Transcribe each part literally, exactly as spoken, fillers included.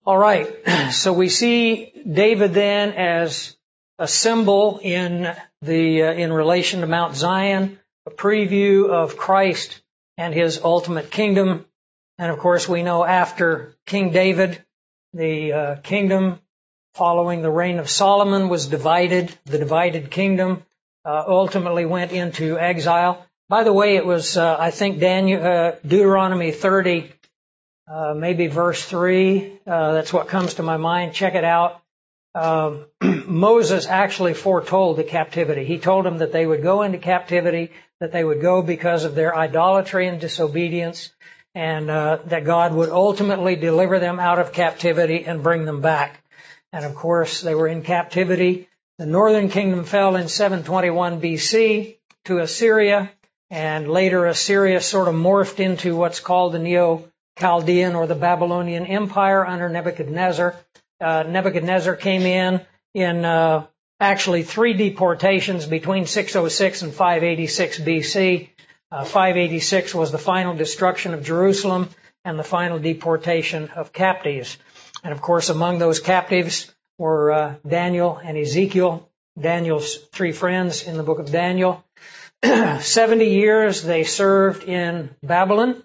All right, so we see David then as a symbol in the uh, in relation to Mount Zion, a preview of Christ and his ultimate kingdom. And of course, we know after King David, the uh, kingdom following the reign of Solomon was divided. The divided kingdom uh, ultimately went into exile. By the way, it was, uh, I think, Daniel, uh, Deuteronomy thirty, uh, maybe verse three. Uh, that's what comes to my mind. Check it out. Um, Moses actually foretold the captivity. He told them that they would go into captivity, that they would go because of their idolatry and disobedience, and uh, that God would ultimately deliver them out of captivity and bring them back. And of course, they were in captivity. The northern kingdom fell in seven twenty-one B C to Assyria, and later Assyria sort of morphed into what's called the Neo-Chaldean or the Babylonian Empire under Nebuchadnezzar. Uh, Nebuchadnezzar came in in uh, actually three deportations between six oh six and five eighty-six B C. Uh, five eighty-six was the final destruction of Jerusalem and the final deportation of captives. And of course, among those captives were uh, Daniel and Ezekiel, Daniel's three friends in the book of Daniel. seventy years they served in Babylon.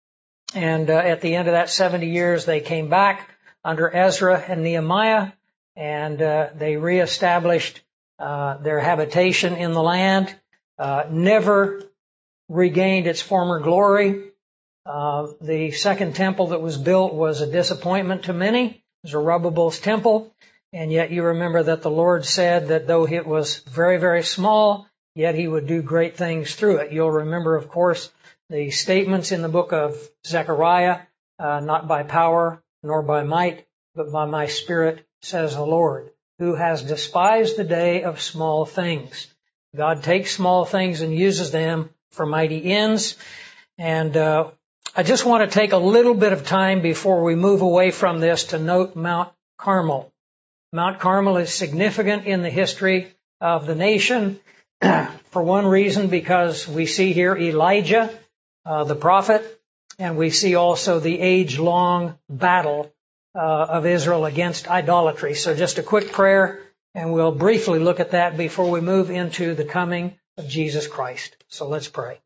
And uh, at the end of that seventy years, they came back under Ezra and Nehemiah, and uh, they reestablished uh, their habitation in the land, uh, never regained its former glory. Uh, the second temple that was built was a disappointment to many. It was Zerubbabel's temple, and yet you remember that the Lord said that though it was very, very small, yet he would do great things through it. You'll remember, of course, the statements in the book of Zechariah, uh, not by power nor by might, but by my Spirit, says the Lord, who has despised the day of small things. God takes small things and uses them for mighty ends. And uh, I just want to take a little bit of time before we move away from this to note Mount Carmel. Mount Carmel is significant in the history of the nation. For one reason, because we see here Elijah, uh, the prophet, and we see also the age-long battle uh, of Israel against idolatry. So just a quick prayer, and we'll briefly look at that before we move into the coming of Jesus Christ. So let's pray.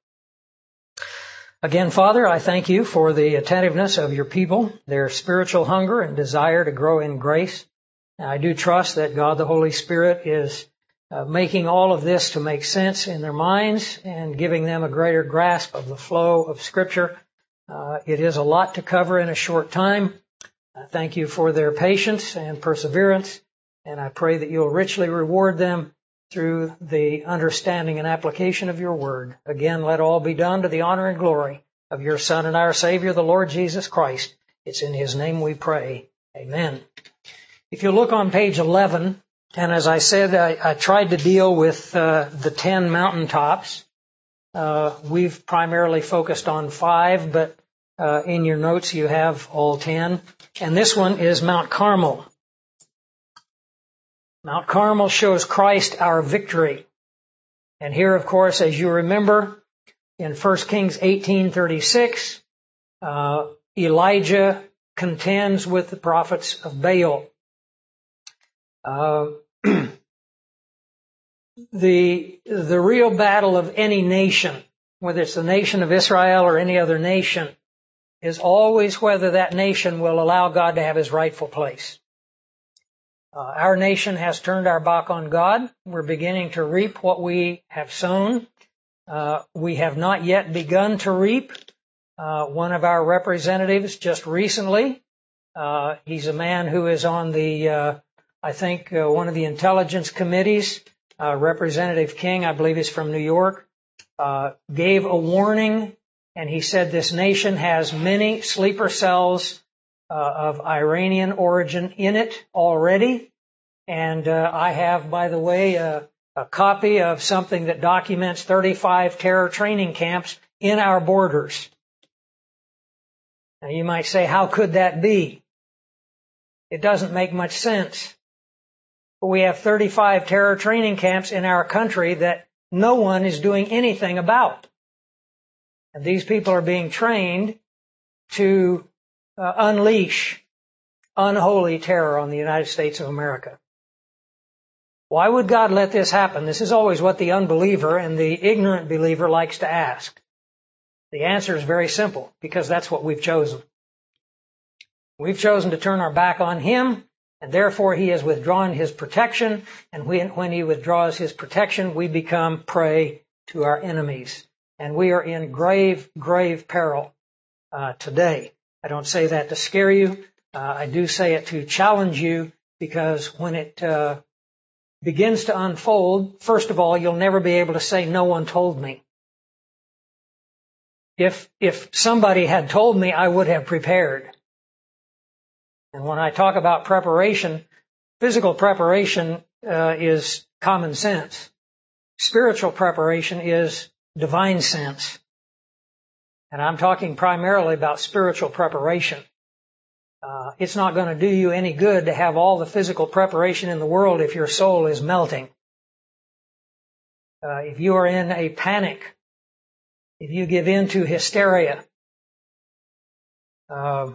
Again, Father, I thank you for the attentiveness of your people, their spiritual hunger and desire to grow in grace. And I do trust that God the Holy Spirit is uh, making all of this to make sense in their minds and giving them a greater grasp of the flow of Scripture. Uh, it is a lot to cover in a short time. I thank you for their patience and perseverance, and I pray that you'll richly reward them through the understanding and application of your word. Again, let all be done to the honor and glory of your Son and our Savior, the Lord Jesus Christ. It's in his name we pray. Amen. If you look on page eleven, and as I said, I, I tried to deal with uh, the ten mountaintops. Uh, we've primarily focused on five, but uh, in your notes you have all ten. And this one is Mount Carmel. Mount Carmel shows Christ our victory. And here, of course, as you remember, in First Kings eighteen thirty-six, uh, Elijah contends with the prophets of Baal. Uh, the the real battle of any nation, whether it's the nation of Israel or any other nation, is always whether that nation will allow God to have his rightful place. Uh, our nation has turned our back on God. We're beginning to reap what we have sown. Uh, we have not yet begun to reap. Uh, one of our representatives just recently, uh, he's a man who is on the, uh, I think, uh, one of the intelligence committees, uh, Representative King, I believe he's from New York, uh, gave a warning, and he said this nation has many sleeper cells Uh, of Iranian origin in it already. And uh, I have, by the way, uh, a copy of something that documents thirty-five terror training camps in our borders. Now you might say, how could that be? It doesn't make much sense. But we have thirty-five terror training camps in our country that no one is doing anything about. And these people are being trained to Uh, unleash unholy terror on the United States of America. Why would God let this happen? This is always what the unbeliever and the ignorant believer likes to ask. The answer is very simple, because that's what we've chosen. We've chosen to turn our back on Him, and therefore He has withdrawn His protection, and when, when He withdraws His protection, we become prey to our enemies. And we are in grave, grave peril uh, today. I don't say that to scare you. Uh, I do say it to challenge you, because when it uh, begins to unfold, first of all, you'll never be able to say, no one told me. If, if somebody had told me, I would have prepared. And when I talk about preparation, physical preparation uh, is common sense. Spiritual preparation is divine sense. And I'm talking primarily about spiritual preparation. Uh, it's not going to do you any good to have all the physical preparation in the world if your soul is melting. Uh, if you are in a panic, if you give in to hysteria, uh,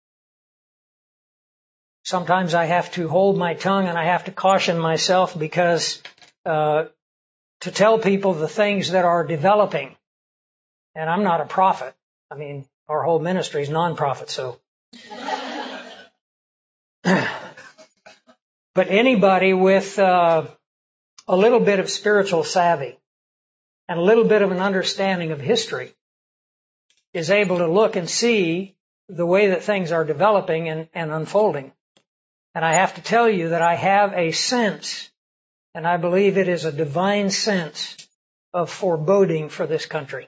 sometimes I have to hold my tongue and I have to caution myself, because uh, to tell people the things that are developing, and I'm not a prophet. I mean, our whole ministry is non-profit, so. But anybody with uh, a little bit of spiritual savvy and a little bit of an understanding of history is able to look and see the way that things are developing and, and unfolding. And I have to tell you that I have a sense, and I believe it is a divine sense, of foreboding for this country.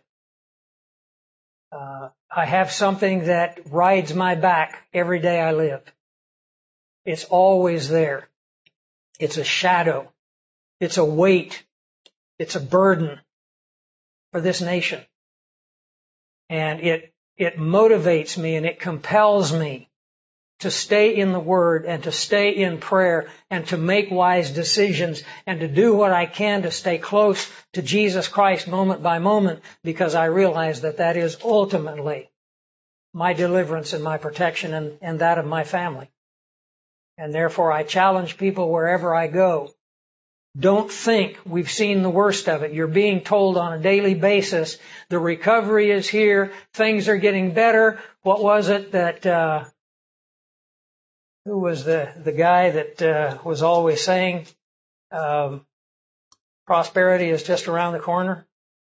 Uh, I have something that rides my back every day I live. It's always there. It's a shadow. It's a weight. It's a burden for this nation. And it, it motivates me and it compels me to stay in the Word and to stay in prayer and to make wise decisions and to do what I can to stay close to Jesus Christ moment by moment, because I realize that that is ultimately my deliverance and my protection and, and that of my family. And therefore I challenge people wherever I go. Don't think we've seen the worst of it. You're being told on a daily basis, the recovery is here, things are getting better. What was it that, uh, who was the, the guy that, uh, was always saying, um, prosperity is just around the corner?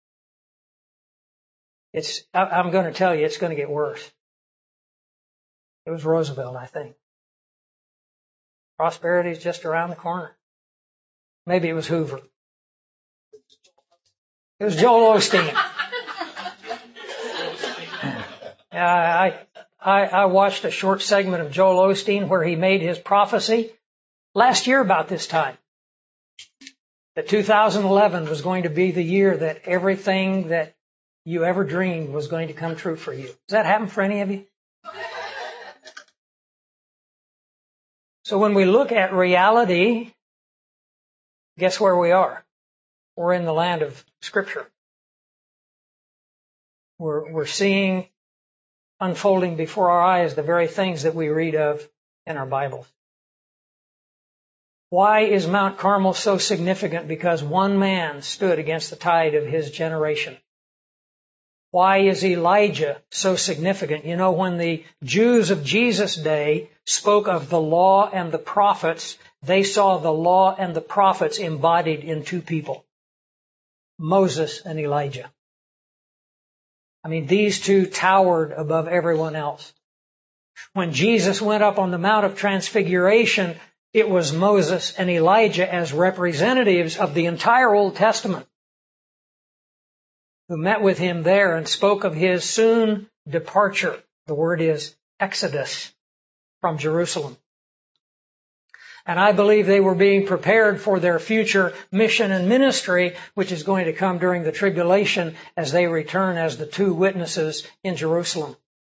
It's, I, I'm going to tell you, it's going to get worse. It was Roosevelt, I think. Prosperity is just around the corner. Maybe it was Hoover. It was Joel Osteen. Yeah, I, I, I watched a short segment of Joel Osteen where he made his prophecy last year about this time. That two thousand eleven was going to be the year that everything that you ever dreamed was going to come true for you. Does that happen for any of you? So when we look at reality, guess where we are? We're in the land of Scripture. We're, we're seeing unfolding before our eyes the very things that we read of in our Bibles. Why is Mount Carmel so significant? Because one man stood against the tide of his generation. Why is Elijah so significant? You know, when the Jews of Jesus' day spoke of the law and the prophets, they saw the law and the prophets embodied in two people, Moses and Elijah. I mean, these two towered above everyone else. When Jesus went up on the Mount of Transfiguration, it was Moses and Elijah as representatives of the entire Old Testament who met with him there and spoke of his soon departure. The word is exodus from Jerusalem. And I believe they were being prepared for their future mission and ministry, which is going to come during the tribulation as they return as the two witnesses in Jerusalem.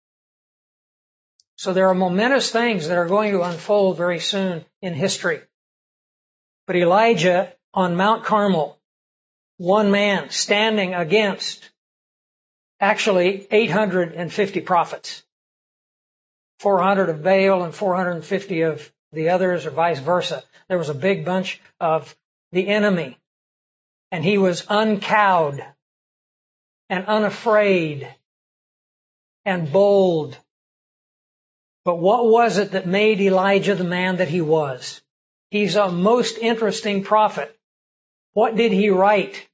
So there are momentous things that are going to unfold very soon in history. But Elijah on Mount Carmel, one man standing against actually eight hundred fifty prophets, four hundred of Baal and four hundred fifty of the others, or vice versa. There was a big bunch of the enemy, and he was uncowed and unafraid and bold. But what was it that made Elijah the man that he was? He's a most interesting prophet. What did he write?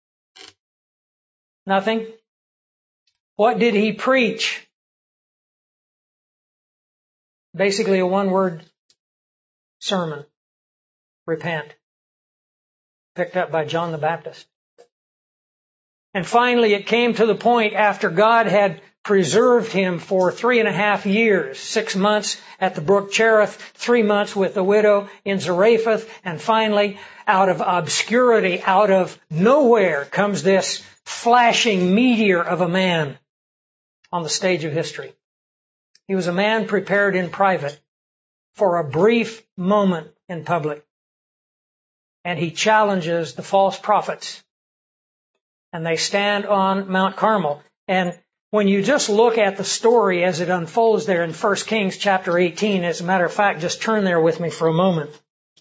Nothing. What did he preach? Basically a one-word sermon. Repent. Picked up by John the Baptist. And finally it came to the point after God had preserved him for three and a half years, six months at the brook Cherith, three months with the widow in Zarephath, and finally, out of obscurity, out of nowhere, comes this flashing meteor of a man on the stage of history. He was a man prepared in private for a brief moment in public. And he challenges the false prophets. And they stand on Mount Carmel. And when you just look at the story as it unfolds there in First Kings chapter eighteen, as a matter of fact, just turn there with me for a moment.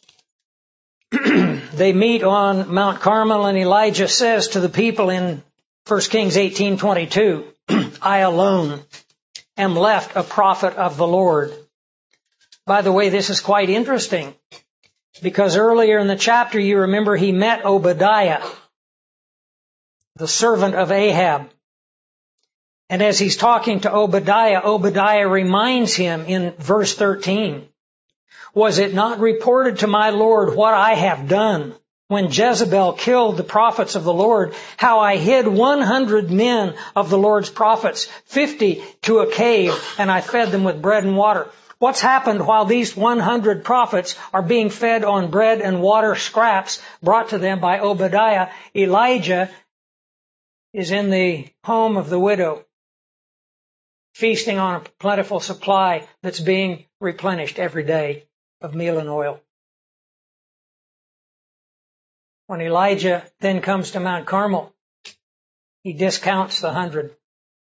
They meet on Mount Carmel, and Elijah says to the people in First Kings eighteen twenty-two, I alone am left a prophet of the Lord. By the way, this is quite interesting, because earlier in the chapter, you remember he met Obadiah, the servant of Ahab. And as he's talking to Obadiah, Obadiah reminds him in verse thirteen, was it not reported to my Lord what I have done when Jezebel killed the prophets of the Lord, how I hid one hundred men of the Lord's prophets, fifty to a cave, and I fed them with bread and water? What's happened while these one hundred prophets are being fed on bread and water scraps brought to them by Obadiah? Elijah is in the home of the widow, feasting on a plentiful supply that's being replenished every day of meal and oil. When Elijah then comes to Mount Carmel, he discounts the hundred.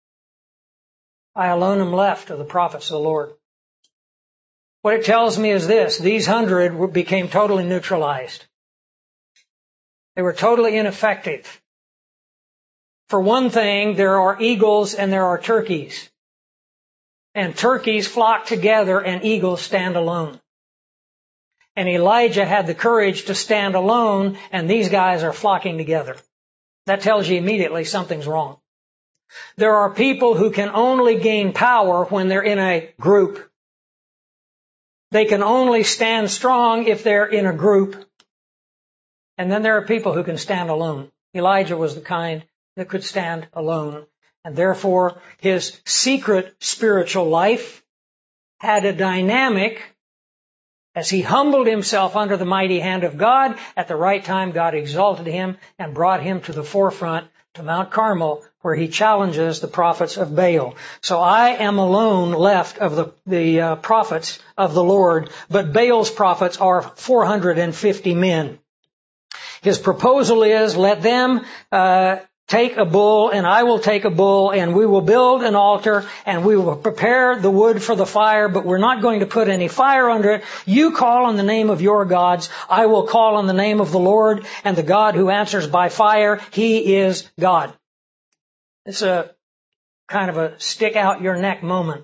I alone am left of the prophets of the Lord. What it tells me is this: these hundred became totally neutralized. They were totally ineffective. For one thing, there are eagles and there are turkeys. And turkeys flock together and eagles stand alone. And Elijah had the courage to stand alone, and these guys are flocking together. That tells you immediately something's wrong. There are people who can only gain power when they're in a group. They can only stand strong if they're in a group. And then there are people who can stand alone. Elijah was the kind that could stand alone. And therefore, his secret spiritual life had a dynamic. As he humbled himself under the mighty hand of God, at the right time God exalted him and brought him to the forefront, to Mount Carmel, where he challenges the prophets of Baal. So I am alone left of the, the uh, prophets of the Lord, but Baal's prophets are four hundred fifty men. His proposal is, let them uh take a bull, and I will take a bull, and we will build an altar, and we will prepare the wood for the fire, but we're not going to put any fire under it. You call on the name of your gods. I will call on the name of the Lord, and the God who answers by fire, He is God. It's a kind of a stick out your neck moment.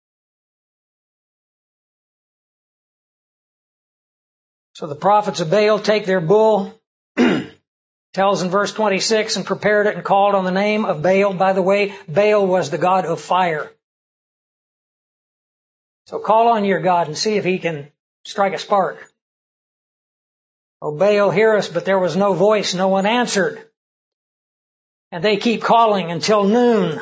So the prophets of Baal take their bull, tells in verse twenty-six, and prepared it and called on the name of Baal. By the way, Baal was the god of fire. So call on your God and see if he can strike a spark. Oh, Baal, hear us, but there was no voice, no one answered. And they keep calling until noon.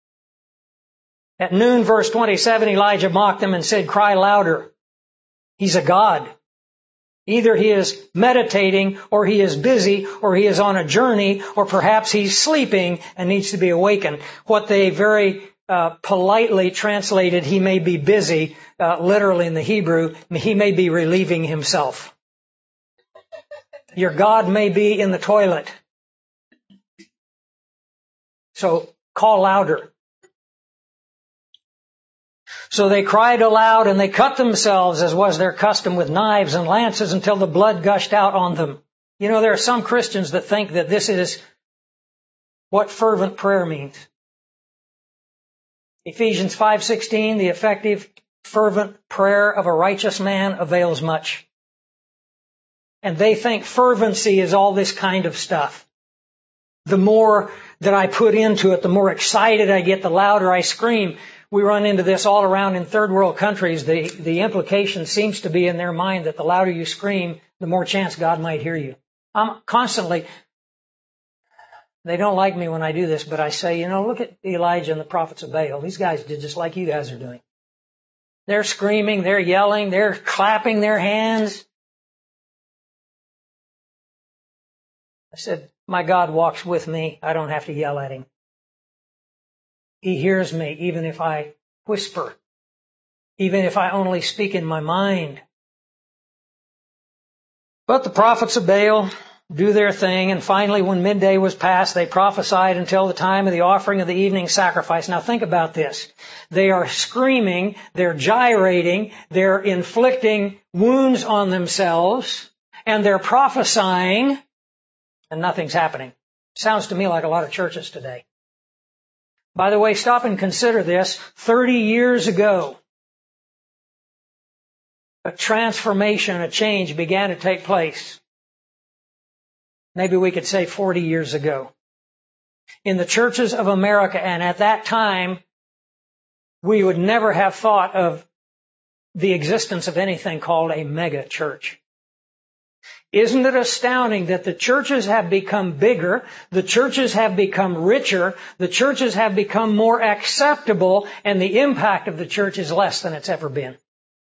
At noon, verse twenty-seven, Elijah mocked them and said, cry louder. He's a god. Either he is meditating, or he is busy, or he is on a journey, or perhaps he's sleeping and needs to be awakened. What they very uh, politely translated, he may be busy, uh, literally in the Hebrew, he may be relieving himself. Your God may be in the toilet. So call louder. So they cried aloud and they cut themselves, as was their custom, with knives and lances until the blood gushed out on them. You know, there are some Christians that think that this is what fervent prayer means. Ephesians five sixteen, the effective, fervent prayer of a righteous man avails much. And they think fervency is all this kind of stuff. The more that I put into it, the more excited I get, the louder I scream. We run into this all around in third world countries. The, the implication seems to be in their mind that the louder you scream, the more chance God might hear you. I'm constantly, they don't like me when I do this, but I say, you know, look at Elijah and the prophets of Baal. These guys did just like you guys are doing. They're screaming, they're yelling, they're clapping their hands. I said, my God walks with me. I don't have to yell at him. He hears me even if I whisper, even if I only speak in my mind. But the prophets of Baal do their thing, and finally when midday was past, they prophesied until the time of the offering of the evening sacrifice. Now think about this. They are screaming, they're gyrating, they're inflicting wounds on themselves, and they're prophesying, and nothing's happening. Sounds to me like a lot of churches today. By the way, stop and consider this. Thirty years ago, a transformation, a change began to take place. Maybe we could say forty years ago. In the churches of America, and at that time, we would never have thought of the existence of anything called a mega church. Isn't it astounding that the churches have become bigger, the churches have become richer, the churches have become more acceptable, and the impact of the church is less than it's ever been?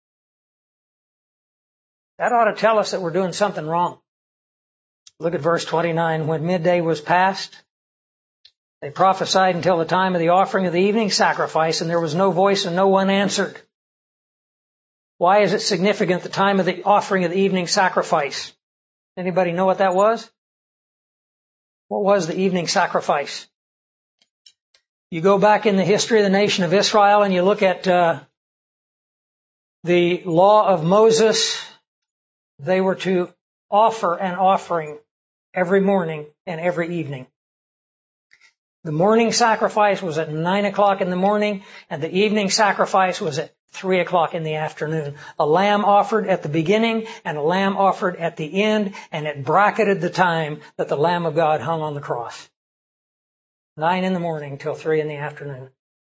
That ought to tell us that we're doing something wrong. Look at verse twenty-nine. When midday was past, they prophesied until the time of the offering of the evening sacrifice, and there was no voice and no one answered. Why is it significant, the time of the offering of the evening sacrifice? Anybody know what that was? What was the evening sacrifice? You go back in the history of the nation of Israel and you look at uh, the law of Moses. They were to offer an offering every morning and every evening. The morning sacrifice was at nine o'clock in the morning, and the evening sacrifice was at three o'clock in the afternoon. A lamb offered at the beginning and a lamb offered at the end, and it bracketed the time that the Lamb of God hung on the cross. Nine in the morning till three in the afternoon.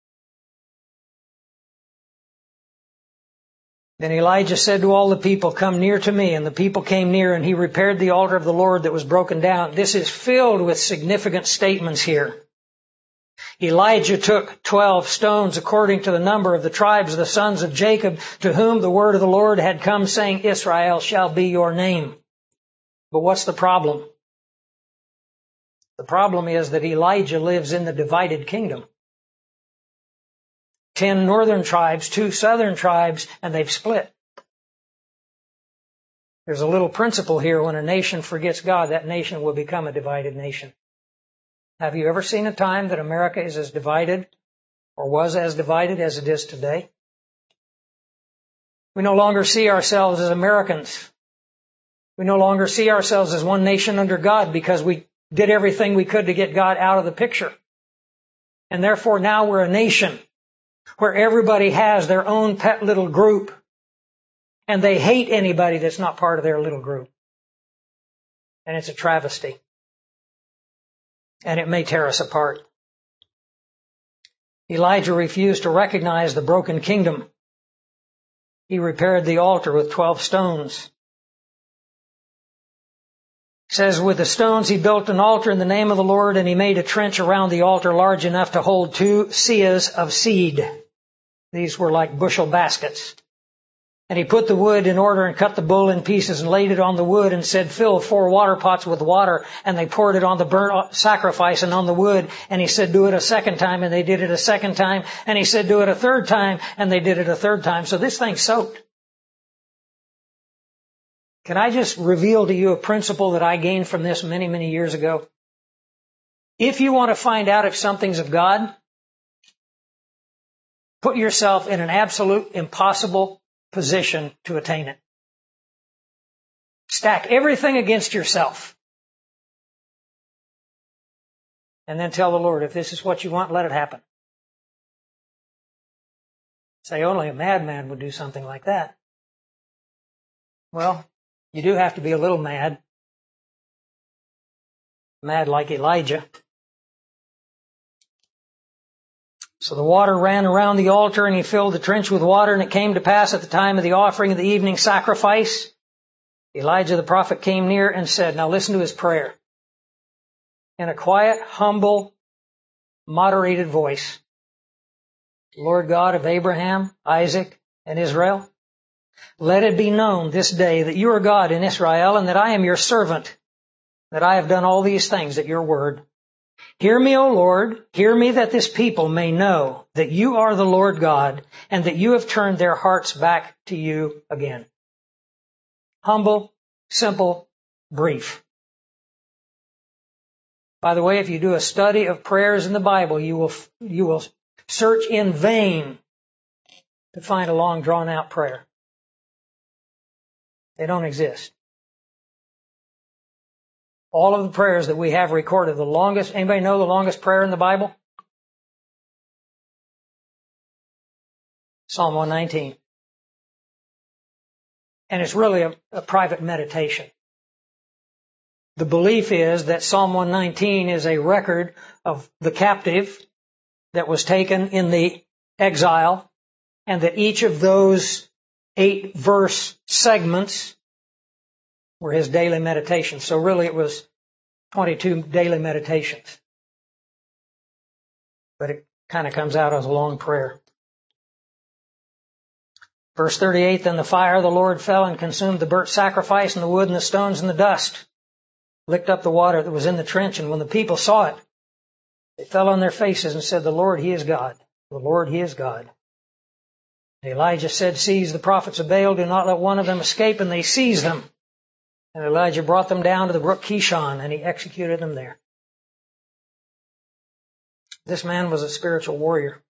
Then Elijah said to all the people, come near to me. And the people came near, and he repaired the altar of the Lord that was broken down. This is filled with significant statements here. Elijah took twelve stones according to the number of the tribes of the sons of Jacob, to whom the word of the Lord had come, saying, Israel shall be your name. But what's the problem? The problem is that Elijah lives in the divided kingdom. Ten northern tribes, two southern tribes, and they've split. There's a little principle here. When a nation forgets God, that nation will become a divided nation. Have you ever seen a time that America is as divided, or was as divided as it is today? We no longer see ourselves as Americans. We no longer see ourselves as one nation under God because we did everything we could to get God out of the picture. And therefore now we're a nation where everybody has their own pet little group, and they hate anybody that's not part of their little group. And it's a travesty. And it may tear us apart. Elijah refused to recognize the broken kingdom. He repaired the altar with twelve stones. It says, with the stones he built an altar in the name of the Lord, and he made a trench around the altar large enough to hold two seahs of seed. These were like bushel baskets. And he put the wood in order and cut the bull in pieces and laid it on the wood and said, fill four water pots with water. And they poured it on the burnt sacrifice and on the wood. And he said, do it a second time. And they did it a second time. And he said, do it a third time. And they did it a third time. So this thing's soaked. Can I just reveal to you a principle that I gained from this many, many years ago? If you want to find out if something's of God, put yourself in an absolute impossible position to attain it. Stack everything against yourself. And then tell the Lord, if this is what you want, let it happen. Say, only a madman would do something like that. Well, you do have to be a little mad. Mad like Elijah. So the water ran around the altar, and he filled the trench with water, and it came to pass at the time of the offering of the evening sacrifice, Elijah the prophet came near and said, now listen to his prayer. In a quiet, humble, moderated voice, Lord God of Abraham, Isaac, and Israel, let it be known this day that you are God in Israel, and that I am your servant, that I have done all these things at your word. Hear me, O Lord, hear me, that this people may know that you are the Lord God, and that you have turned their hearts back to you again. Humble, simple, brief. By the way, if you do a study of prayers in the Bible, you will, you will search in vain to find a long, drawn-out prayer. They don't exist. All of the prayers that we have recorded, the longest, anybody know the longest prayer in the Bible? Psalm one nineteen. And it's really a, a private meditation. The belief is that Psalm one nineteen is a record of the captive that was taken in the exile, and that each of those eight verse segments were his daily meditations. So really it was twenty-two daily meditations. But it kind of comes out as a long prayer. Verse thirty-eight, then the fire of the Lord fell and consumed the burnt sacrifice and the wood and the stones and the dust, licked up the water that was in the trench. And when the people saw it, they fell on their faces and said, the Lord, He is God. The Lord, He is God. And Elijah said, seize the prophets of Baal, do not let one of them escape. And they seized them. And Elijah brought them down to the brook Kishon, and he executed them there. This man was a spiritual warrior.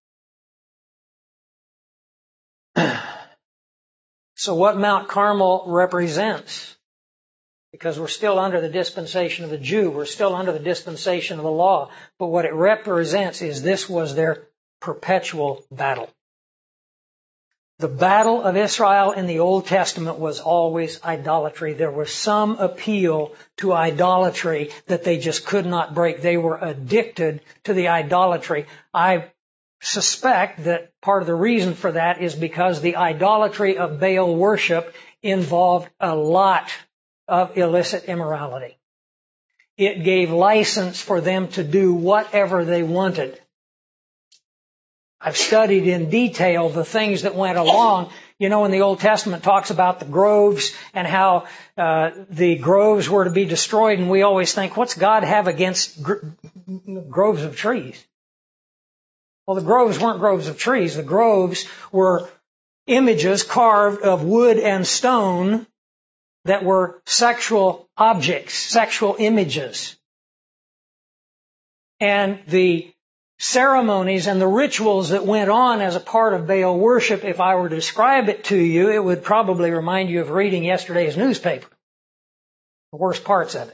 So what Mount Carmel represents, because we're still under the dispensation of the Jew, we're still under the dispensation of the law, but what it represents is this was their perpetual battle. The battle of Israel in the Old Testament was always idolatry. There was some appeal to idolatry that they just could not break. They were addicted to the idolatry. I suspect that part of the reason for that is because the idolatry of Baal worship involved a lot of illicit immorality. It gave license for them to do whatever they wanted. I've studied in detail the things that went along. You know, when the Old Testament talks about the groves and how uh, the groves were to be destroyed, and we always think, what's God have against gr- groves of trees? Well, the groves weren't groves of trees. The groves were images carved of wood and stone that were sexual objects, sexual images. And the ceremonies and the rituals that went on as a part of Baal worship, if I were to describe it to you, it would probably remind you of reading yesterday's newspaper. The worst parts of it.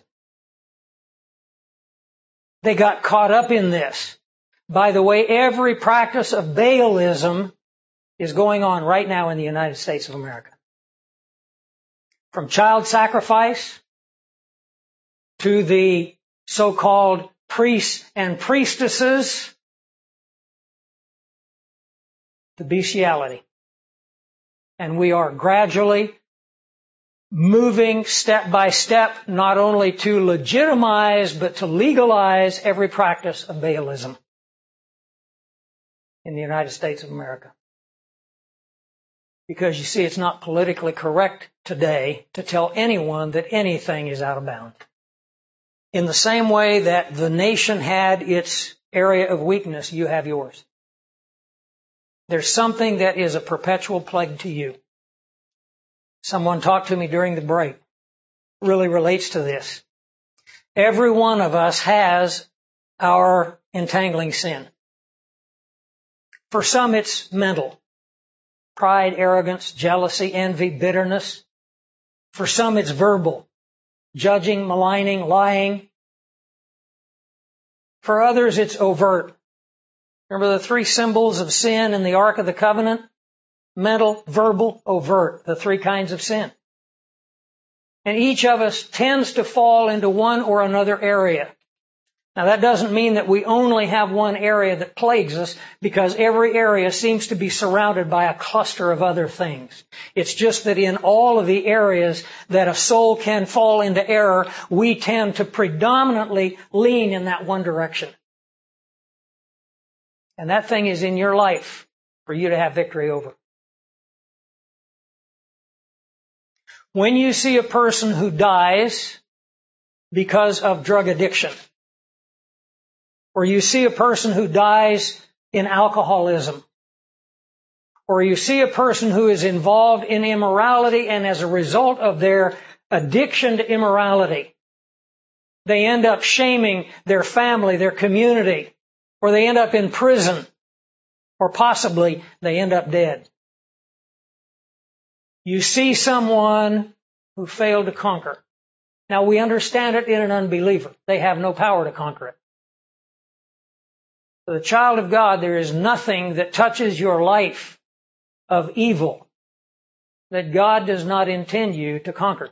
They got caught up in this. By the way, every practice of Baalism is going on right now in the United States of America. From child sacrifice to the so-called priests and priestesses, the bestiality. And we are gradually moving step by step, not only to legitimize, but to legalize every practice of Baalism in the United States of America. Because you see, it's not politically correct today to tell anyone that anything is out of bounds. In the same way that the nation had its area of weakness, you have yours. There's something that is a perpetual plague to you. Someone talked to me during the break. It really relates to this. Every one of us has our entangling sin. For some, it's mental. Pride, arrogance, jealousy, envy, bitterness. For some, it's verbal. Judging, maligning, lying. For others, it's overt. Remember the three symbols of sin in the Ark of the Covenant? Mental, verbal, overt. The three kinds of sin. And each of us tends to fall into one or another area. Now that doesn't mean that we only have one area that plagues us, because every area seems to be surrounded by a cluster of other things. It's just that in all of the areas that a soul can fall into error, we tend to predominantly lean in that one direction. And that thing is in your life for you to have victory over. When you see a person who dies because of drug addiction, or you see a person who dies in alcoholism, or you see a person who is involved in immorality, and as a result of their addiction to immorality, they end up shaming their family, their community, or they end up in prison, or possibly they end up dead. You see someone who failed to conquer. Now we understand it in an unbeliever. They have no power to conquer it. For the child of God, there is nothing that touches your life of evil that God does not intend you to conquer.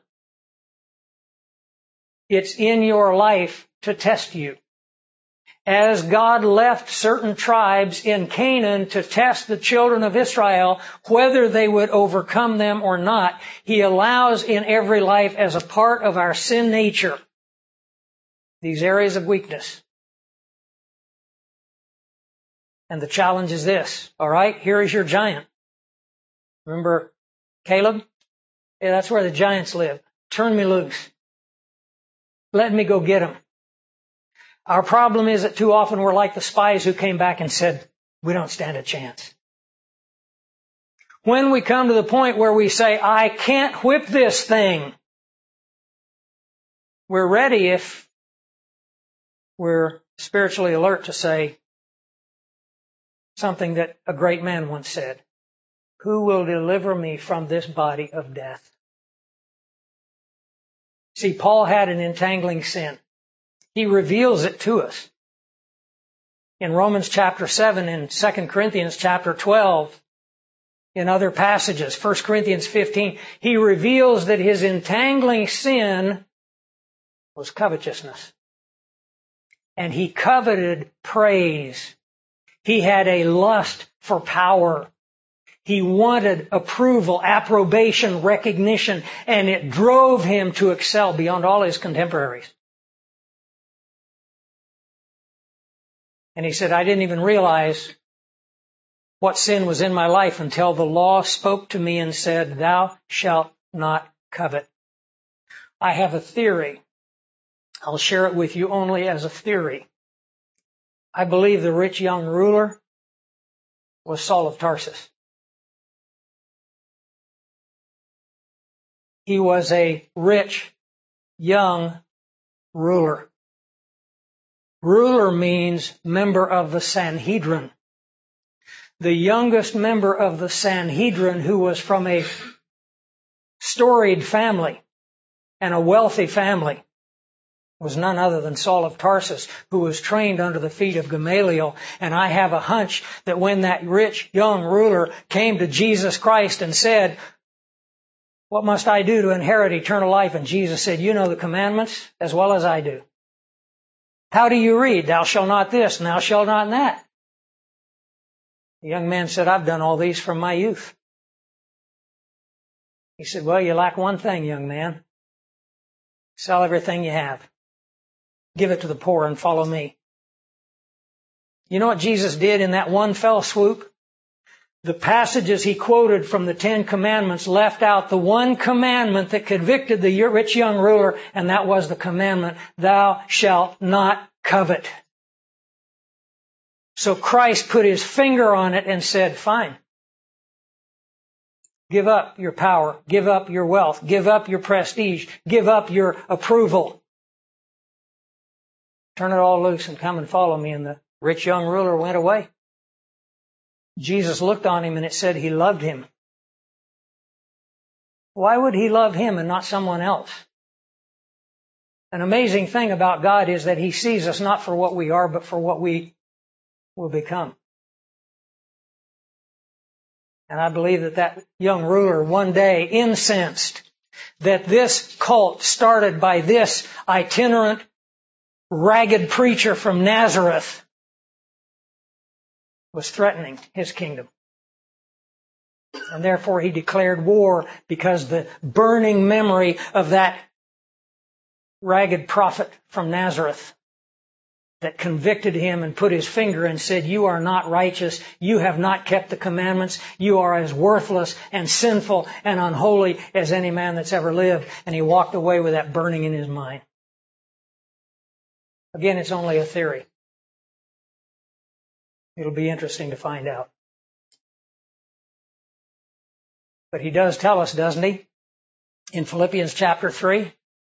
It's in your life to test you. As God left certain tribes in Canaan to test the children of Israel, whether they would overcome them or not, He allows in every life, as a part of our sin nature, these areas of weakness. And the challenge is this, all right? Here is your giant. Remember Caleb? Yeah, that's where the giants live. Turn me loose. Let me go get them. Our problem is that too often we're like the spies who came back and said, we don't stand a chance. When we come to the point where we say, I can't whip this thing, we're ready, if we're spiritually alert, to say something that a great man once said, who will deliver me from this body of death? See, Paul had an entangling sin. He reveals it to us. In Romans chapter seven, in Second Corinthians chapter twelve, in other passages, First Corinthians fifteen, he reveals that his entangling sin was covetousness. And he coveted praise. He had a lust for power. He wanted approval, approbation, recognition, and it drove him to excel beyond all his contemporaries. And he said, I didn't even realize what sin was in my life until the law spoke to me and said, thou shalt not covet. I have a theory. I'll share it with you only as a theory. I believe the rich young ruler was Saul of Tarsus. He was a rich young ruler. Ruler means member of the Sanhedrin. The youngest member of the Sanhedrin, who was from a storied family and a wealthy family, was none other than Saul of Tarsus, who was trained under the feet of Gamaliel. And I have a hunch that when that rich young ruler came to Jesus Christ and said, what must I do to inherit eternal life? And Jesus said, you know the commandments as well as I do. How do you read? Thou shalt not this, and thou shalt not that. The young man said, I've done all these from my youth. He said, well, you lack one thing, young man. Sell everything you have. Give it to the poor and follow me. You know what Jesus did in that one fell swoop? The passages he quoted from the Ten Commandments left out the one commandment that convicted the rich young ruler, and that was the commandment, thou shalt not covet. So Christ put his finger on it and said, fine. Give up your power. Give up your wealth. Give up your prestige. Give up your approval. Turn it all loose and come and follow me. And the rich young ruler went away. Jesus looked on him and it said he loved him. Why would he love him and not someone else? An amazing thing about God is that he sees us not for what we are, but for what we will become. And I believe that that young ruler one day incensed that this cult started by this itinerant, ragged preacher from Nazareth was threatening his kingdom. And therefore he declared war because the burning memory of that ragged prophet from Nazareth that convicted him and put his finger and said, you are not righteous. You have not kept the commandments. You are as worthless and sinful and unholy as any man that's ever lived. And he walked away with that burning in his mind. Again, it's only a theory. It'll be interesting to find out. But he does tell us, doesn't he? In Philippians chapter three,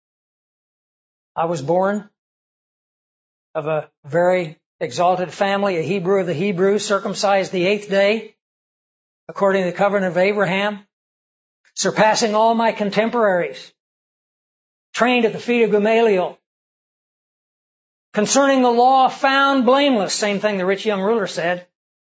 I was born of a very exalted family, a Hebrew of the Hebrews, circumcised the eighth day, according to the covenant of Abraham, surpassing all my contemporaries, trained at the feet of Gamaliel, concerning the law found blameless, same thing the rich young ruler said.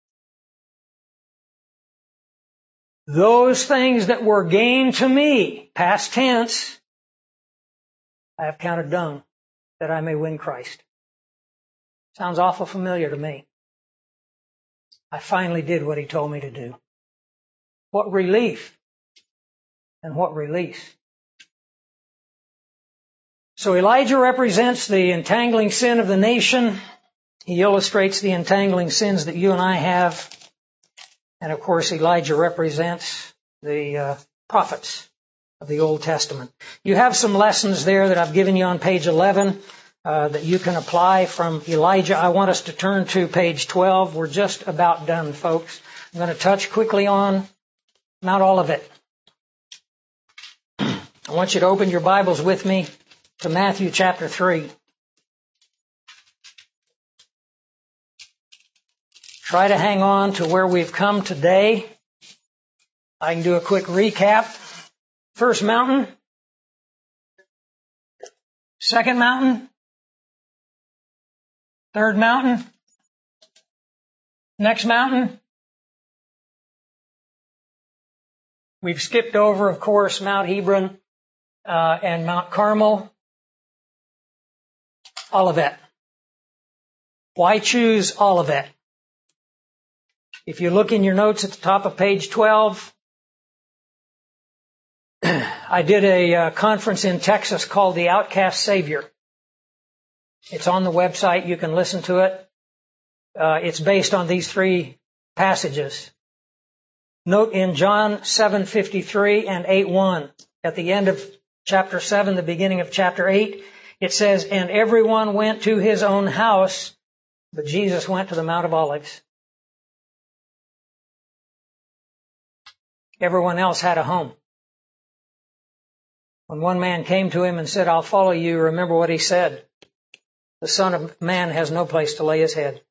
Those things that were gained to me, past tense, I have counted dung, that I may win Christ. Sounds awful familiar to me. I finally did what he told me to do. What relief and what release. So Elijah represents the entangling sin of the nation. He illustrates the entangling sins that you and I have. And of course, Elijah represents the uh, prophets of the Old Testament. You have some lessons there that I've given you on page eleven uh, that you can apply from Elijah. I want us to turn to page twelve. We're just about done, folks. I'm going to touch quickly on, not all of it. I want you to open your Bibles with me to Matthew chapter three. Try to hang on to where we've come today. I can do a quick recap. First mountain. Second mountain. Third mountain. Next mountain. We've skipped over, of course, Mount Hebron uh, and Mount Carmel. Olivet. Why choose Olivet? If you look in your notes at the top of page twelve, I did a uh, conference in Texas called The Outcast Savior. It's on the website. You can listen to it. Uh, it's based on these three passages. Note in John seven fifty-three and eight one, at the end of chapter seven, the beginning of chapter eight, it says, and everyone went to his own house, but Jesus went to the Mount of Olives. Everyone else had a home. When one man came to him and said, I'll follow you, remember what he said. The Son of Man has no place to lay his head.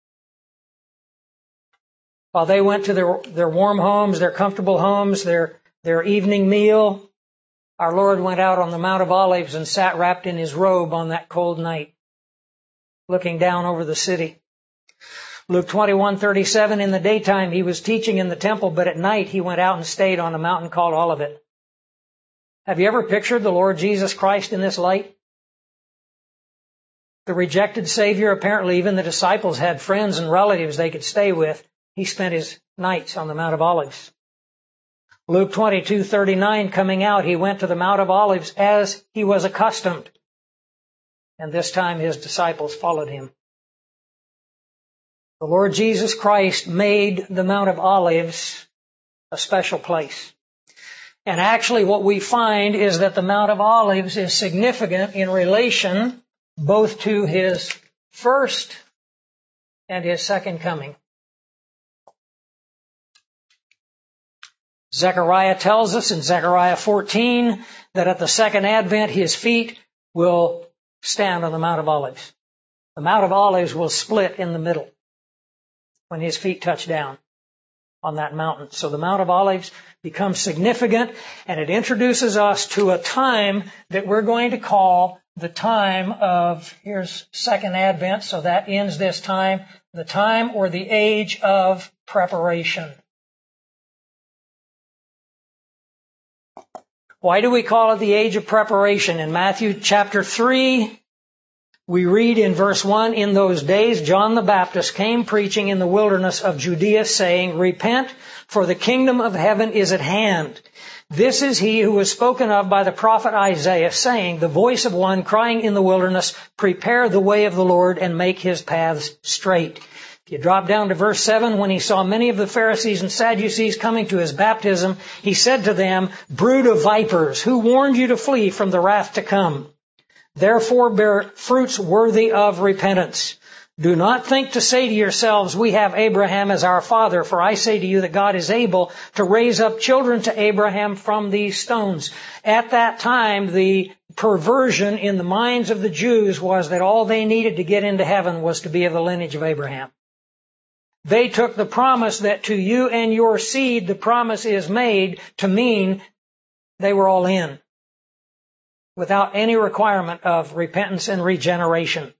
While they went to their, their warm homes, their comfortable homes, their, their evening meal, our Lord went out on the Mount of Olives and sat wrapped in his robe on that cold night, looking down over the city. Luke twenty-one thirty-seven, in the daytime he was teaching in the temple, but at night he went out and stayed on a mountain called Olivet. Have you ever pictured the Lord Jesus Christ in this light? The rejected Savior, apparently even the disciples had friends and relatives they could stay with. He spent his nights on the Mount of Olives. Luke twenty-two thirty-nine, coming out, he went to the Mount of Olives as he was accustomed. And this time his disciples followed him. The Lord Jesus Christ made the Mount of Olives a special place. And actually what we find is that the Mount of Olives is significant in relation both to his first and his second coming. Zechariah tells us in Zechariah fourteen that at the second advent his feet will stand on the Mount of Olives. The Mount of Olives will split in the middle when his feet touch down. on that mountain. So the Mount of Olives becomes significant, and it introduces us to a time that we're going to call the time of, here's Second Advent, so that ends this time, the time or the age of preparation. Why do we call it the age of preparation? In Matthew chapter three, we read in verse one, in those days John the Baptist came preaching in the wilderness of Judea, saying, repent, for the kingdom of heaven is at hand. This is he who was spoken of by the prophet Isaiah, saying, the voice of one crying in the wilderness, prepare the way of the Lord and make his paths straight. If you drop down to verse seven, when he saw many of the Pharisees and Sadducees coming to his baptism, he said to them, brood of vipers, who warned you to flee from the wrath to come? Therefore bear fruits worthy of repentance. Do not think to say to yourselves, we have Abraham as our father, for I say to you that God is able to raise up children to Abraham from these stones. At that time, the perversion in the minds of the Jews was that all they needed to get into heaven was to be of the lineage of Abraham. They took the promise that to you and your seed the promise is made to mean they were all in, without any requirement of repentance and regeneration.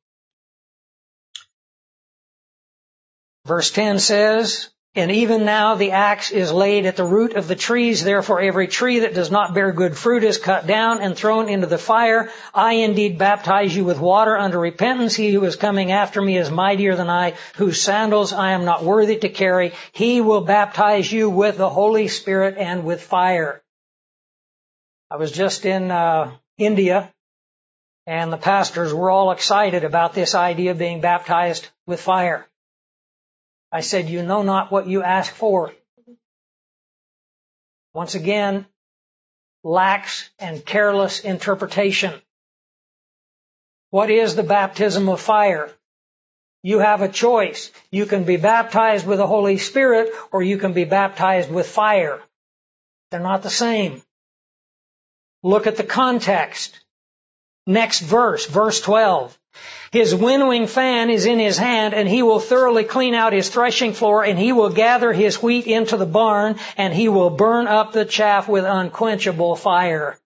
Verse ten says, and even now the axe is laid at the root of the trees, therefore every tree that does not bear good fruit is cut down and thrown into the fire. I indeed baptize you with water unto repentance. He who is coming after me is mightier than I, whose sandals I am not worthy to carry. He will baptize you with the Holy Spirit and with fire. I was just in uh, India, and the pastors were all excited about this idea of being baptized with fire. I said, you know not what you ask for. Once again, lax and careless interpretation. What is the baptism of fire? You have a choice. You can be baptized with the Holy Spirit, or you can be baptized with fire. They're not the same. Look at the context. Next verse, verse twelve. His winnowing fan is in his hand, and he will thoroughly clean out his threshing floor, and he will gather his wheat into the barn, and he will burn up the chaff with unquenchable fire.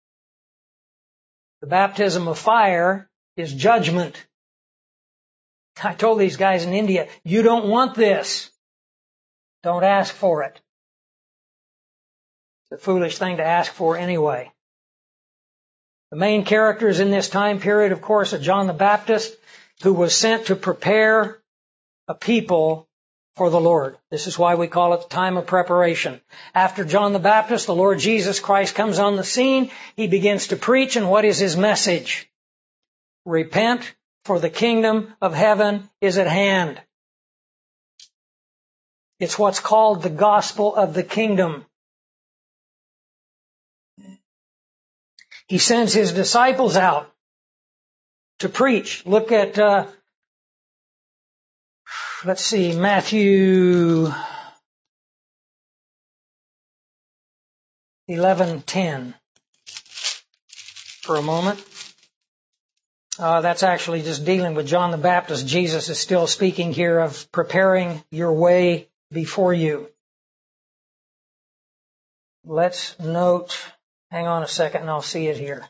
The baptism of fire is judgment. I told these guys in India, you don't want this. Don't ask for it. It's a foolish thing to ask for anyway. The main characters in this time period, of course, are John the Baptist, who was sent to prepare a people for the Lord. This is why we call it the time of preparation. After John the Baptist, the Lord Jesus Christ comes on the scene. He begins to preach, and what is his message? Repent, for the kingdom of heaven is at hand. It's what's called the gospel of the kingdom. He sends his disciples out to preach. Look at, uh, let's see, Matthew eleven ten for a moment. Uh, that's actually just dealing with John the Baptist. Jesus is still speaking here of preparing your way before you. Let's note... Hang on a second and I'll see it here.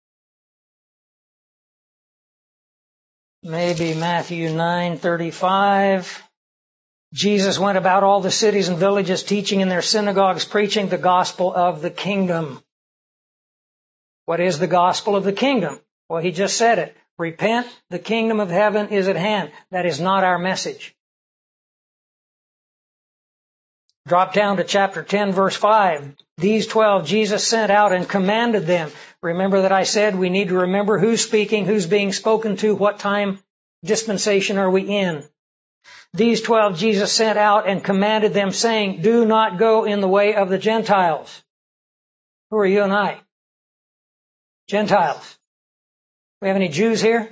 Maybe Matthew nine thirty-five. Jesus went about all the cities and villages, teaching in their synagogues, preaching the gospel of the kingdom. What is the gospel of the kingdom? Well, he just said it. Repent, the kingdom of heaven is at hand. That is not our message. Drop down to chapter ten, verse five. These twelve Jesus sent out and commanded them. Remember that I said we need to remember who's speaking, who's being spoken to, what time dispensation are we in. These twelve Jesus sent out and commanded them, saying, do not go in the way of the Gentiles. Who are you and I? Gentiles. We have any Jews here?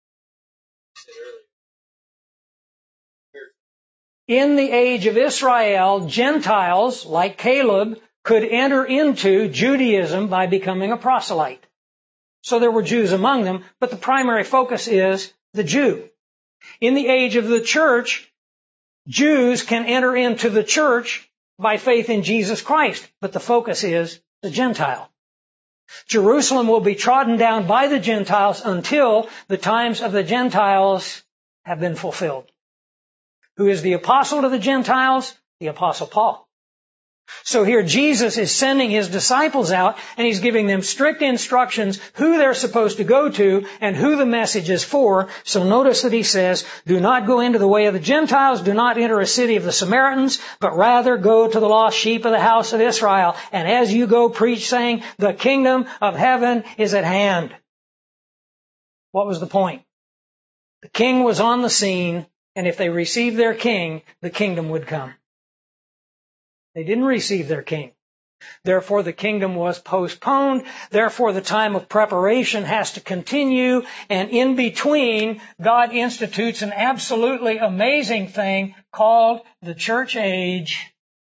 In the age of Israel, Gentiles, like Caleb, could enter into Judaism by becoming a proselyte. So there were Jews among them, but the primary focus is the Jew. In the age of the church, Jews can enter into the church by faith in Jesus Christ, but the focus is the Gentile. Jerusalem will be trodden down by the Gentiles until the times of the Gentiles have been fulfilled. Who is the apostle to the Gentiles? The Apostle Paul. So here Jesus is sending his disciples out, and he's giving them strict instructions who they're supposed to go to and who the message is for. So notice that he says, do not go into the way of the Gentiles, do not enter a city of the Samaritans, but rather go to the lost sheep of the house of Israel. And as you go, preach, saying, the kingdom of heaven is at hand. What was the point? The king was on the scene, and if they received their king, the kingdom would come. They didn't receive their king. Therefore, the kingdom was postponed. Therefore, the time of preparation has to continue. And in between, God institutes an absolutely amazing thing called the church age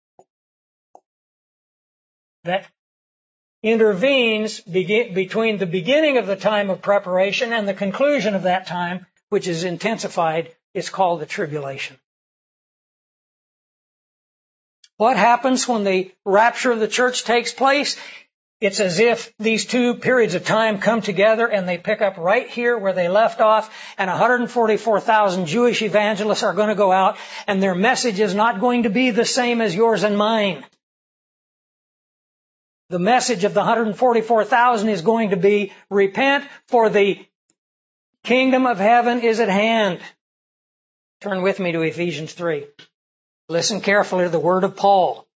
that intervenes begin, between the beginning of the time of preparation and the conclusion of that time, which is intensified. It's called the tribulation. What happens when the rapture of the church takes place? It's as if these two periods of time come together and they pick up right here where they left off, and one hundred forty-four thousand Jewish evangelists are going to go out, and their message is not going to be the same as yours and mine. The message of the one hundred forty-four thousand is going to be, repent, for the kingdom of heaven is at hand. Turn with me to Ephesians three. Listen carefully to the word of Paul.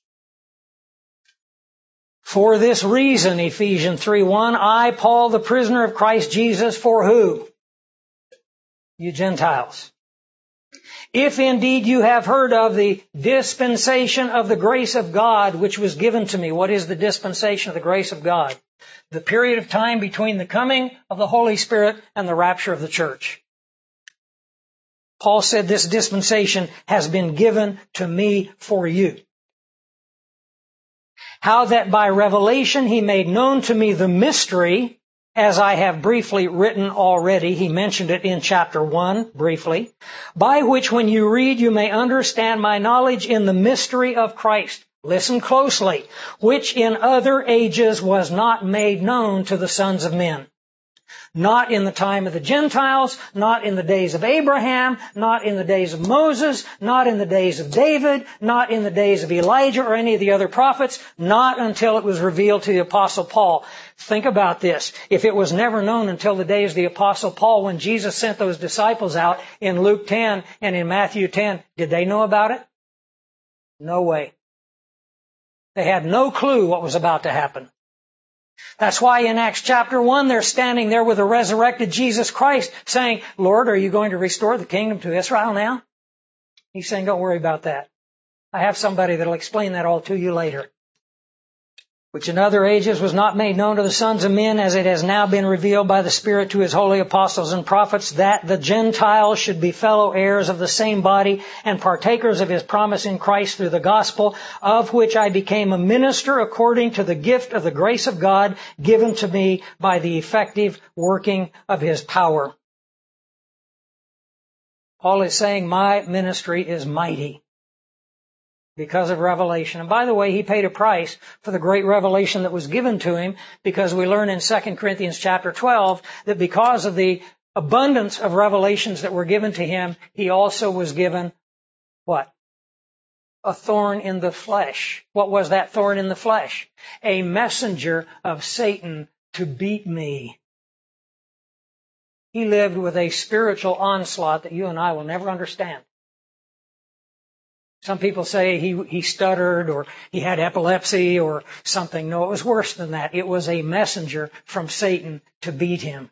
For this reason, Ephesians three one, I, Paul, the prisoner of Christ Jesus, for who? You Gentiles. If indeed you have heard of the dispensation of the grace of God, which was given to me. What is the dispensation of the grace of God? The period of time between the coming of the Holy Spirit and the rapture of the church. Paul said this dispensation has been given to me for you. How that by revelation he made known to me the mystery, as I have briefly written already. He mentioned it in chapter one, briefly. By which when you read, you may understand my knowledge in the mystery of Christ. Listen closely. Which in other ages was not made known to the sons of men. Not in the time of the Gentiles, not in the days of Abraham, not in the days of Moses, not in the days of David, not in the days of Elijah or any of the other prophets, not until it was revealed to the Apostle Paul. Think about this. If it was never known until the days of the Apostle Paul, when Jesus sent those disciples out in Luke ten and in Matthew ten, did they know about it? No way. They had no clue what was about to happen. That's why in Acts chapter one, they're standing there with the resurrected Jesus Christ saying, Lord, are you going to restore the kingdom to Israel now? He's saying, don't worry about that. I have somebody that'll explain that all to you later. Which in other ages was not made known to the sons of men, as it has now been revealed by the Spirit to his holy apostles and prophets, that the Gentiles should be fellow heirs of the same body and partakers of his promise in Christ through the gospel, of which I became a minister according to the gift of the grace of God given to me by the effective working of his power. Paul is saying, my ministry is mighty because of revelation. And by the way, he paid a price for the great revelation that was given to him, because we learn in Second Corinthians chapter twelve that because of the abundance of revelations that were given to him, he also was given what? A thorn in the flesh. What was that thorn in the flesh? A messenger of Satan to beat me. He lived with a spiritual onslaught that you and I will never understand. Some people say he, he stuttered or he had epilepsy or something. No, it was worse than that. It was a messenger from Satan to beat him.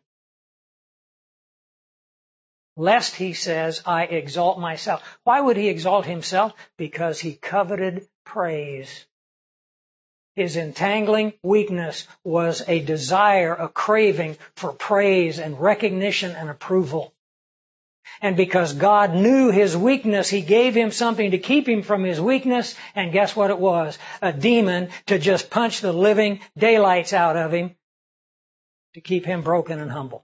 Lest, he says, I exalt myself. Why would he exalt himself? Because he coveted praise. His entangling weakness was a desire, a craving for praise and recognition and approval. And because God knew his weakness, he gave him something to keep him from his weakness. And guess what it was? A demon to just punch the living daylights out of him to keep him broken and humble.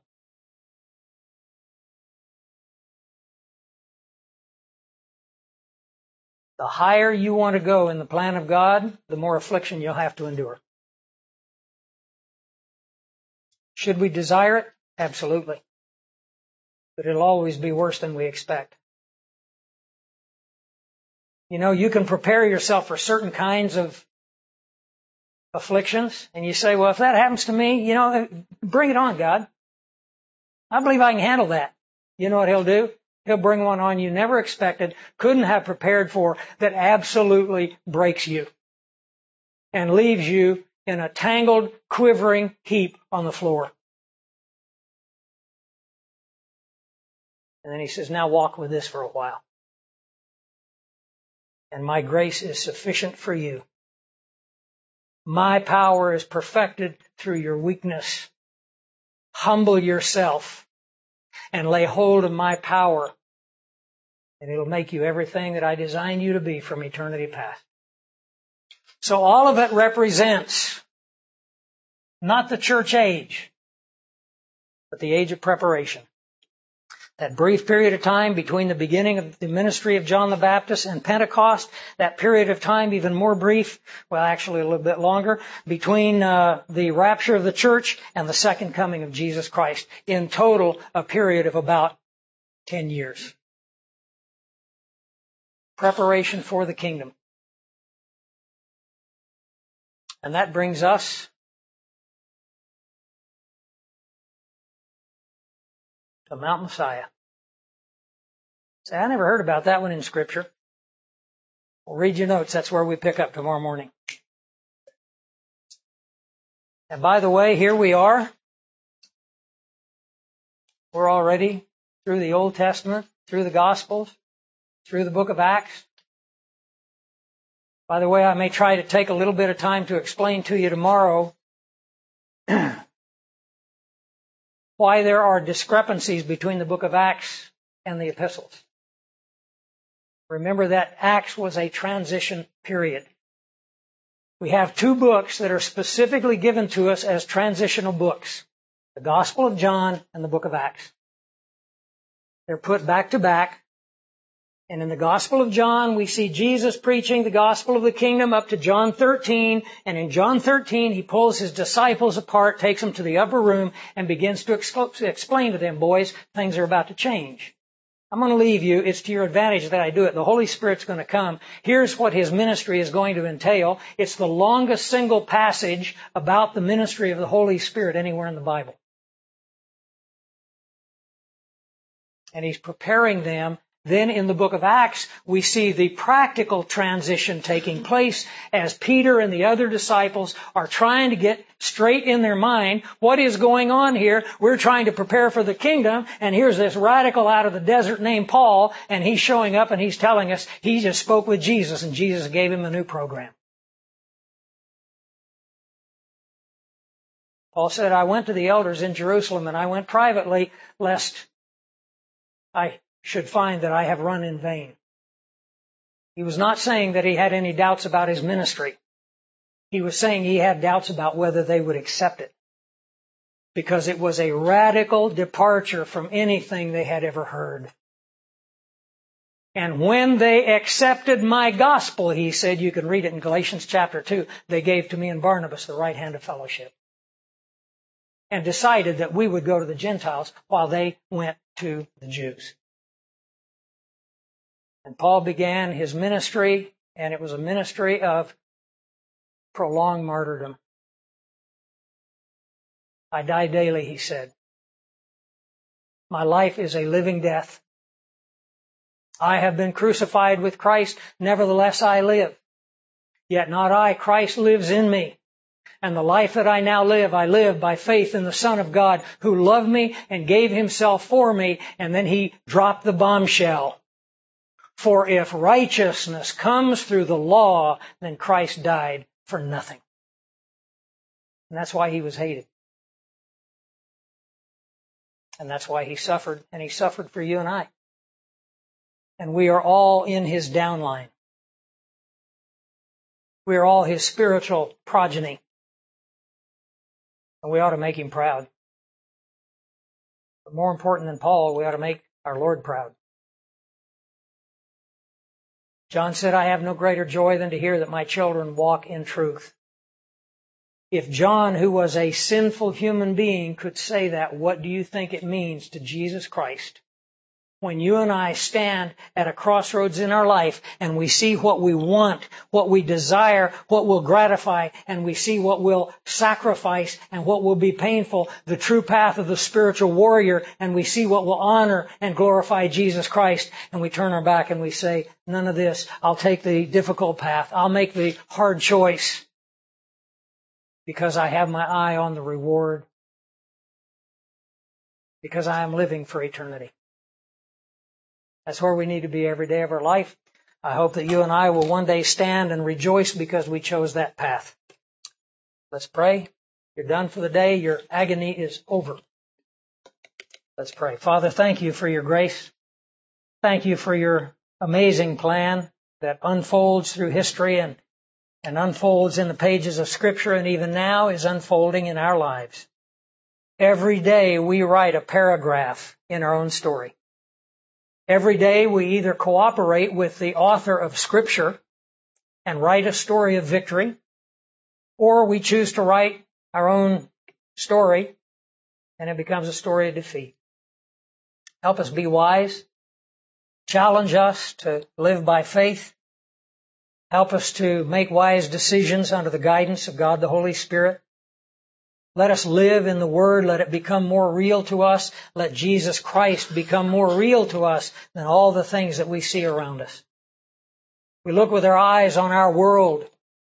The higher you want to go in the plan of God, the more affliction you'll have to endure. Should we desire it? Absolutely. But it'll always be worse than we expect. You know, you can prepare yourself for certain kinds of afflictions, and you say, well, if that happens to me, you know, bring it on, God. I believe I can handle that. You know what He'll do? He'll bring one on you never expected, couldn't have prepared for, that absolutely breaks you and leaves you in a tangled, quivering heap on the floor. And then He says, now walk with this for a while. And my grace is sufficient for you. My power is perfected through your weakness. Humble yourself and lay hold of my power, and it'll make you everything that I designed you to be from eternity past. So all of it represents not the church age, but the age of preparation. That brief period of time between the beginning of the ministry of John the Baptist and Pentecost, that period of time even more brief, well actually a little bit longer, between uh, the rapture of the church and the second coming of Jesus Christ. In total, a period of about ten years. Preparation for the kingdom. And that brings us to Mount Messiah. Say, I never heard about that one in Scripture. Well, read your notes. That's where we pick up tomorrow morning. And by the way, here we are. We're already through the Old Testament, through the Gospels, through the book of Acts. By the way, I may try to take a little bit of time to explain to you tomorrow why there are discrepancies between the book of Acts and the epistles. Remember that Acts was a transition period. We have two books that are specifically given to us as transitional books. The Gospel of John and the book of Acts. They're put back to back. And in the Gospel of John, we see Jesus preaching the gospel of the kingdom up to John thirteen. And in John thirteen, He pulls His disciples apart, takes them to the upper room, and begins to exp- explain to them, boys, things are about to change. I'm going to leave you. It's to your advantage that I do it. The Holy Spirit's going to come. Here's what His ministry is going to entail. It's the longest single passage about the ministry of the Holy Spirit anywhere in the Bible. And He's preparing them. Then in the book of Acts, we see the practical transition taking place as Peter and the other disciples are trying to get straight in their mind what is going on here. We're trying to prepare for the kingdom, and here's this radical out of the desert named Paul, and he's showing up and he's telling us he just spoke with Jesus, and Jesus gave him a new program. Paul said, I went to the elders in Jerusalem, and I went privately, lest I should find that I have run in vain. He was not saying that he had any doubts about his ministry. He was saying he had doubts about whether they would accept it, because it was a radical departure from anything they had ever heard. And when they accepted my gospel, he said, you can read it in Galatians chapter two, they gave to me and Barnabas the right hand of fellowship, and decided that we would go to the Gentiles while they went to the Jews. And Paul began his ministry, and it was a ministry of prolonged martyrdom. I die daily, he said. My life is a living death. I have been crucified with Christ, nevertheless I live. Yet not I, Christ lives in me. And the life that I now live, I live by faith in the Son of God, who loved me and gave Himself for me, and then He dropped the bombshell. For if righteousness comes through the law, then Christ died for nothing. And that's why He was hated. And that's why He suffered, and He suffered for you and I. And we are all in His downline. We are all His spiritual progeny. And we ought to make Him proud. But more important than Paul, we ought to make our Lord proud. John said, I have no greater joy than to hear that my children walk in truth. If John, who was a sinful human being, could say that, what do you think it means to Jesus Christ? When you and I stand at a crossroads in our life and we see what we want, what we desire, what will gratify, and we see what will sacrifice and what will be painful, the true path of the spiritual warrior, and we see what will honor and glorify Jesus Christ, and we turn our back and we say, none of this, I'll take the difficult path, I'll make the hard choice, because I have my eye on the reward, because I am living for eternity. That's where we need to be every day of our life. I hope that you and I will one day stand and rejoice because we chose that path. Let's pray. You're done for the day. Your agony is over. Let's pray. Father, thank you for your grace. Thank you for your amazing plan that unfolds through history and, and unfolds in the pages of Scripture, and even now is unfolding in our lives. Every day we write a paragraph in our own story. Every day we either cooperate with the author of Scripture and write a story of victory, or we choose to write our own story and it becomes a story of defeat. Help us be wise. Challenge us to live by faith. Help us to make wise decisions under the guidance of God the Holy Spirit. Let us live in the Word. Let it become more real to us. Let Jesus Christ become more real to us than all the things that we see around us. We look with our eyes on our world.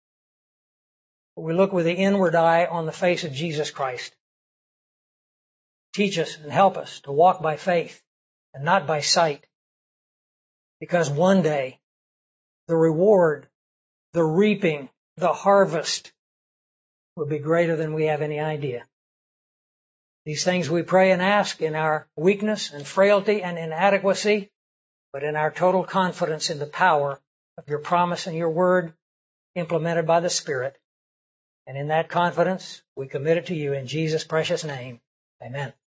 We look with the inward eye on the face of Jesus Christ. Teach us and help us to walk by faith and not by sight. Because one day, the reward, the reaping, the harvest will be greater than we have any idea. These things we pray and ask in our weakness and frailty and inadequacy, but in our total confidence in the power of your promise and your word implemented by the Spirit. And in that confidence, we commit it to you in Jesus' precious name. Amen.